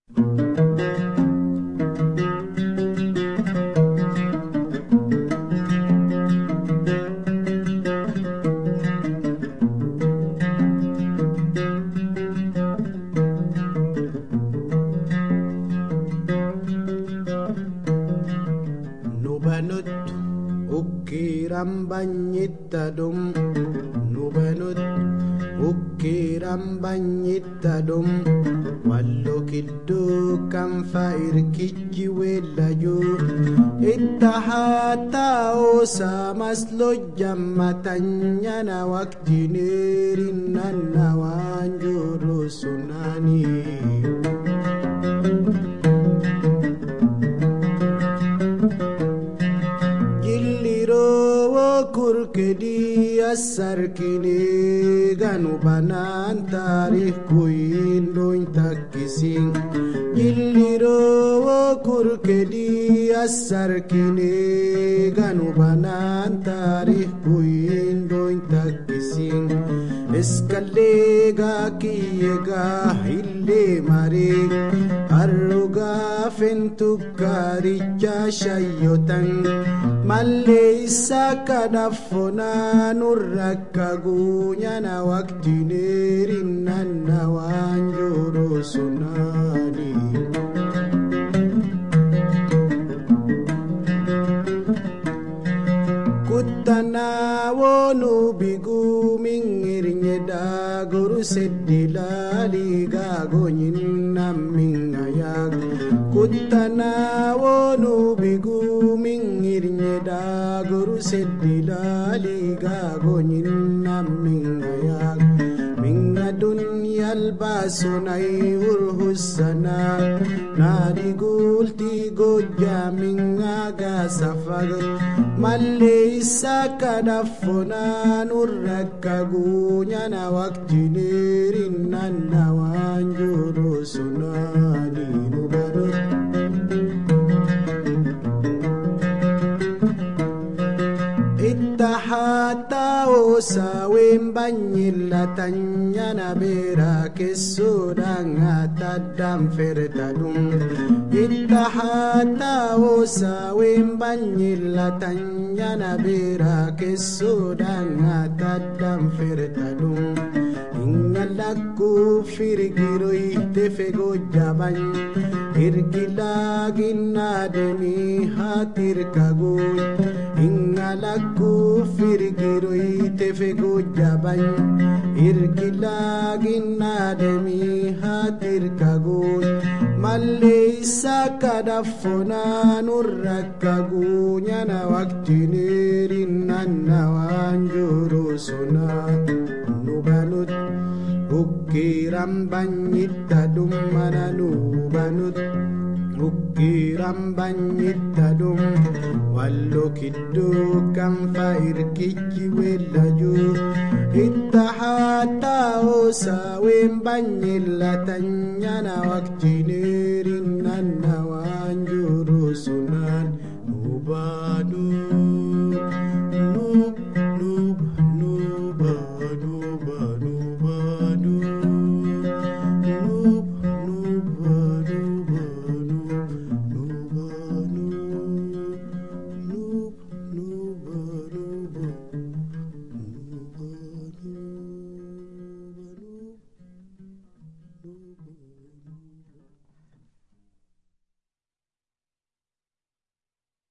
Banyitadum nubanut ukiram banyitadum wallo kiddu kan fair kijji welaju ittahata osa maslo jammatanya na waqtinirin nawanjuru sunani kurkedi asarkini ganu banan tarikh kuin doin takkising jilliro kurkedi asarkini ganu banan tarikh kuin doin takkising eskallega kiyega hille mare arruga fentukaricha shayotan malle sakadafona nurrakagunya na waqtinirin nawanjuru sunani kuttana wonu bigu mingirnya da guru seddilali gagonyin namingayak kuttana wonu bigu mingirnya da guru seddilali gagonyin namingayak minga dunyal basunai urhusana nadi gulti goja minga gasafag malle sakadafona nurrakagunya na waqtinirin nawanjuru sunani nubarut ittahata osawim banyilatanya na bera kesudang atadam fertadum ittahata osawim banyilatanya na bera kesudang atadam fertadum ingalaku firgiroi tefego jaban irgilagin ademi hatir kagul ingalaku firgiroi tefego jaban irgilagin ademi hatir kagul malle sakadafona nurrakagunya na waqtinirin nawanjuru sunat nubanut ukiram banyitadum mananu banut ukiram banyitadum wallo kiddu kan fair kijji welaju ittahata osawim banyilatanya na waqtini